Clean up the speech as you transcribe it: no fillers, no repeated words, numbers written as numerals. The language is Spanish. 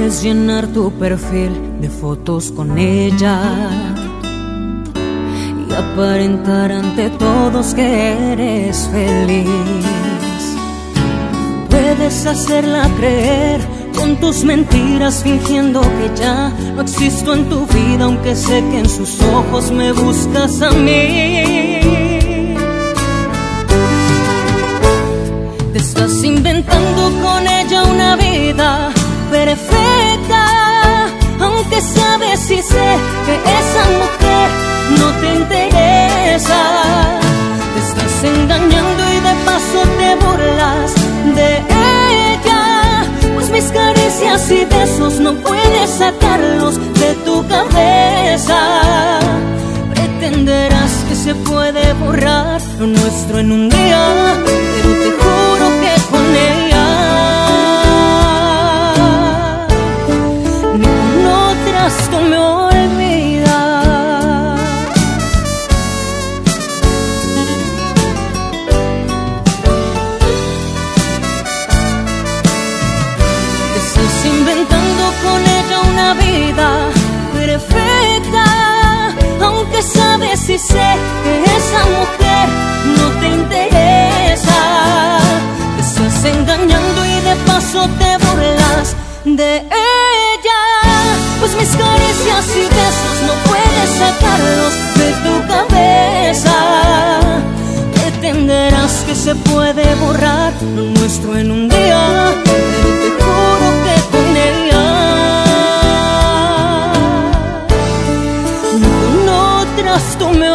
Puedes llenar tu perfil de fotos con ella y aparentar ante todos que eres feliz. Puedes hacerla creer con tus mentiras, fingiendo que ya no existo en tu vida, aunque sé que en sus ojos me buscas a mí. Te estás inventando con ella una vida perfecta, aunque sabes y sé que esa mujer no te interesa. Te estás engañando y de paso te burlas de ella, pues mis caricias y besos no puedes sacarlos de tu cabeza. Pretenderás que se puede borrar lo nuestro en un día, pero te juro que con ella ni con otras tú me olvidas. Te estás inventando con ella una vida perfecta, aunque sabes y sé que esa mujer no te interesa. Te estás engañando y de paso te burlas de ella, pues mis caricias y besos no puedes sacarlos de tu cabeza. Pretenderás que se puede borrar lo nuestro en un día, pero te juro que con ella tú me